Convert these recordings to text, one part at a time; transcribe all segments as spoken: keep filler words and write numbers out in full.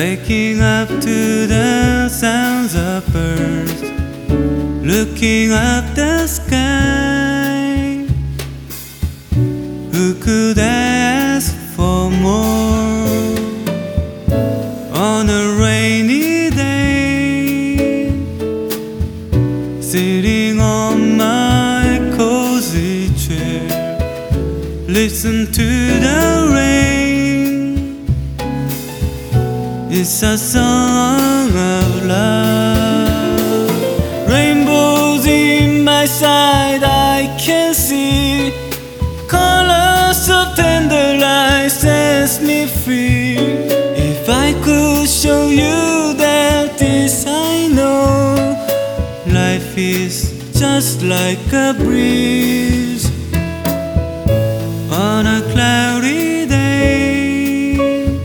waking up to the sounds of birds, looking up the sky. Who could ask for more on a rainy day? Sitting on my cozy chair, listen to the rain. It's a song of love. Rainbows in my sight I can see, colors of tender light sets me free. If I could show you that this I know, life is just like a breeze on a cloudy day.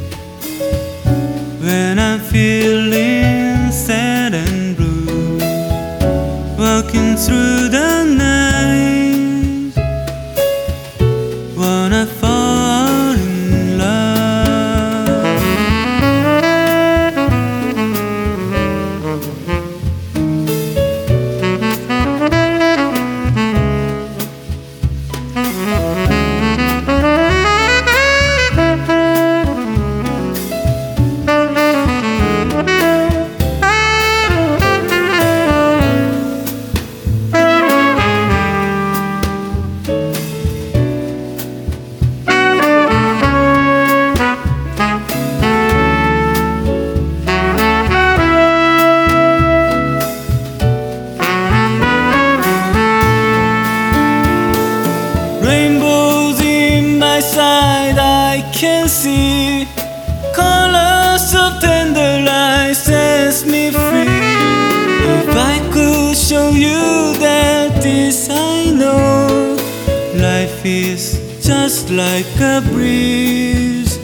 When I'm feeling sad and blue, walking through the night, wanna fall in love. Rainbows in my sight I can see, colors of tender light sets me free. If I could show you that this I know, life is just like a breeze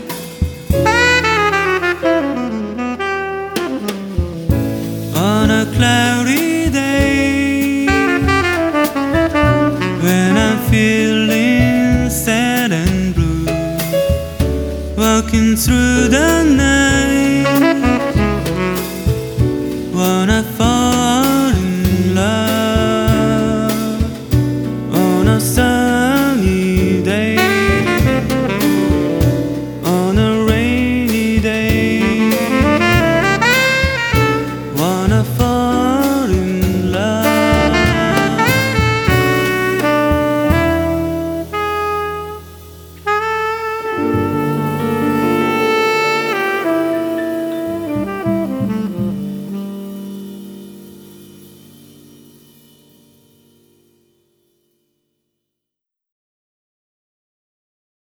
on a cloudy day. When I'm feeling sad and blue, walking through the night,